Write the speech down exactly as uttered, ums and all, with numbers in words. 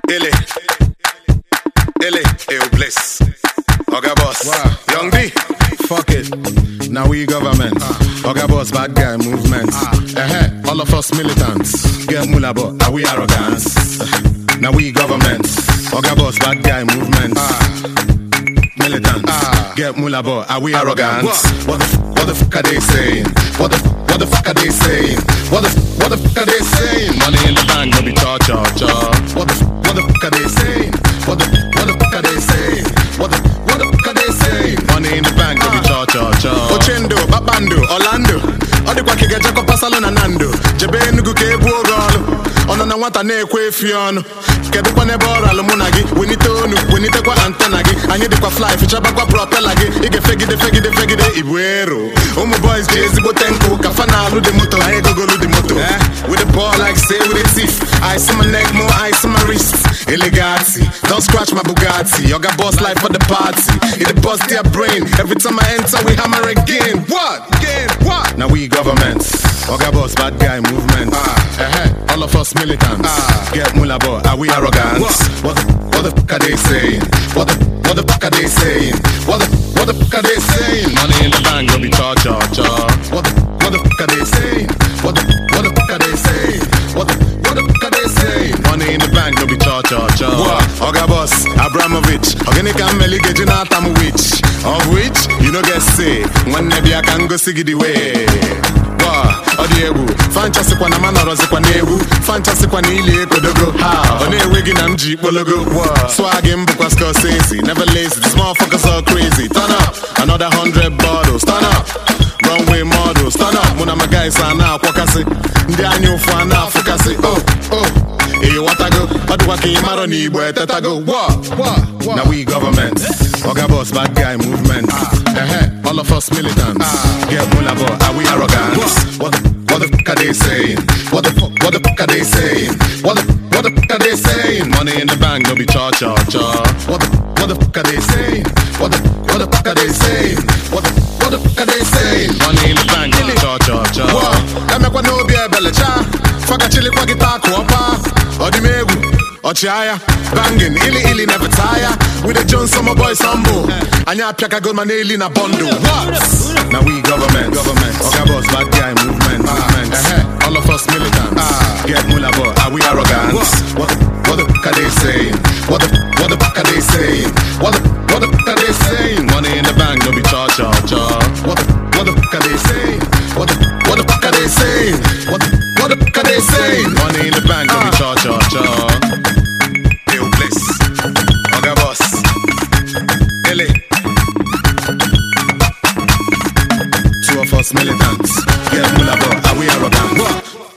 Illy, Illy, Ew Bliss, Oga Boss, wow. Young D, fuck it. Now we government, uh. Oga Boss, bad guy movement. Uh. Uh-huh. All of us militants, get mula but are we arrogance? Uh. Now we government, Oga Boss, bad guy movement. Uh. Militants, uh. get mula but are we arrogant? What? What the f- what the fuck are they saying? What the what the fuck are they saying? What the what the fuck are they saying? Money in the bank, no be cha cha cha. What the what the fuck are they saying? What the what the fuck are they saying? What the what the fuck are they saying? Money in the bank, no be cha cha cha. Ochendo, Babando, Orlando. Odi kwa kigeja kwa pasalo na Nando. Jebe nugu ke ebu ogolo. Ono na wata na ekwe fionu. Kedu kwa nebo oralo munagi. Winite onu, winite kwa antena gi. Anye di kwa fly, fichaba kwa propeller gi. Ige fegide, fegide, fegide, ibuero. Omo boys jezi bo tenko. Kafana alu de moto, aye gogolu de moto. Eh? With the ball like say with the teeth. Ice on my neck, more ice on my wrists. Elegati, don't scratch my Bugatti. Yoga boss life for the party. It bust their brain. Every time I enter, we hammer again. What? Again? What? Now we government. Yoga boss, bad guy movement. Ah, uh-huh. All of us militants. Ah, get mula but are we arrogant? What? What the, what the fuck are they saying? What the, what the fuck are they saying? What the, what the fuck are they saying? Money in the bank, go be cha cha cha. What the, what the fuck are they saying? What the, what the fuck are they saying? What the, what the fuck are they saying? Money in the bank, no be cha cha cha. Oga boss, Abramovich, organic and Meli Gejina Tamowich. Of which you no get say. One maybe I can go sigi the way. Wow, Odiegu, fantasy kwa na manorozi kwa nebu, fantasy kwa ni ile kodogo. Ha, one wigi na mji pologo. Swagging bukwa Scorsese, never lazy. These motherfuckers all crazy. Turn up, another hundred bottles. Turn up. Runway models, stand up, muna my guys are now kwakasi. Ndi anyo for na fukasi. Oh, oh, eh, what I go? What do I keep my money, boy? Tata go, what, what, what? Now we government, Oga boss, bad guy movement. Uh-huh. All of us militants, uh. get mula but are we arrogant? What the, what the fuck are they saying? What the, what the fuck are they saying? What the, what the fuck are they saying? Money in the bank, no be cha cha cha. What the, what the fuck are they saying? What the, what the fuck are they saying? What the, what the fuck are they saying? Money in the bank, no be cha cha cha. What? That make one no be a bella cha. Fuck a chili kwa guitar kuopa. Odimegu, Ochiaya, banging, illy illy never tire. With the Jones summer boys humble. Anya piaka gold man in a bundle. What? Now we government, government. Oga boss, bad guy movement, movement. Uh-huh. All of us militants. Uh, get mula but are we arrogant? What? What, what the fuck are they saying? What the, what the fuck are they saying? What the, what the fuck are they saying? Money in the bank, no be cha cha cha. What the, what the fuck are they saying? What the, what the fuck are they saying? What the, what the fuck are they saying? Money in the bank, no be cha cha cha. Ew Bliss, Oga Boss, Illy. Two of us militants, get mula but are we arrogant? What?